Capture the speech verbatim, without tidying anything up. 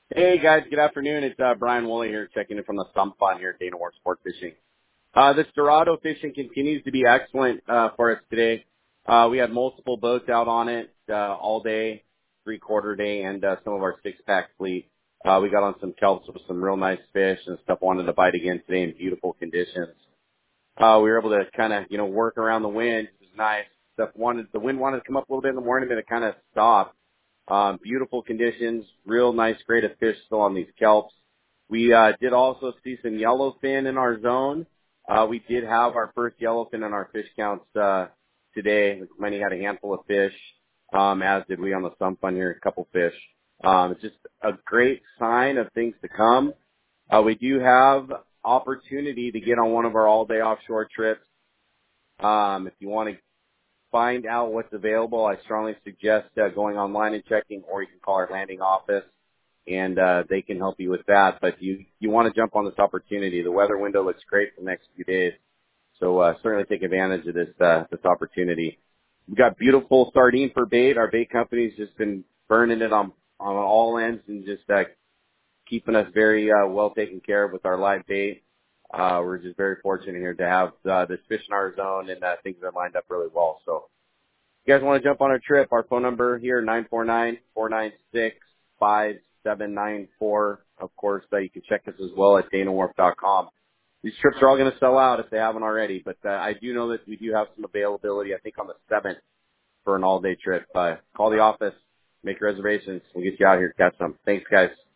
Hey guys, good afternoon. It's uh, Brian Woolley here, checking in from the Stump Pond here at Dana Wharf Sport Fishing. Uh, this Dorado fishing continues to be excellent uh, for us today. Uh, we had multiple boats out on it uh, all day, three-quarter day, and uh, some of our six-pack fleet. Uh, we got on some kelps with some real nice fish and stuff. Wanted to bite again today in beautiful conditions. Uh, we were able to kind of, you know, work around the wind. It was nice. Stuff wanted the wind wanted to come up a little bit in the morning, but it kind of stopped. Um, beautiful conditions, real nice grade of fish still on these kelps. We uh, did also see some yellowfin in our zone. Uh, we did have our first yellowfin in our fish counts uh, today. Many had a handful of fish, um, as did we on the sump fund here, a couple fish. Um, it's just a great sign of things to come. Uh, we do have opportunity to get on one of our all-day offshore trips. Um, if you want to find out what's available, I strongly suggest uh, going online and checking, or you can call our landing office, and uh, they can help you with that. But you you want to jump on this opportunity. The weather window looks great for the next few days, so uh, certainly take advantage of this uh, this opportunity. We've got beautiful sardine for bait. Our bait company's just been burning it on on all ends and just uh, keeping us very uh, well taken care of with our live bait. Uh, we're just very fortunate here to have uh, this fish in our zone, and uh, things are lined up really well. So if you guys want to jump on a trip, our phone number here, nine four nine, four nine six, five seven nine four. Of course, uh, you can check us as well at dana wharf dot com. These trips are all going to sell out if they haven't already, but uh, I do know that we do have some availability, I think, on the seventh for an all-day trip. Uh, call the office, make reservations. We'll get you out here to catch some. Thanks, guys.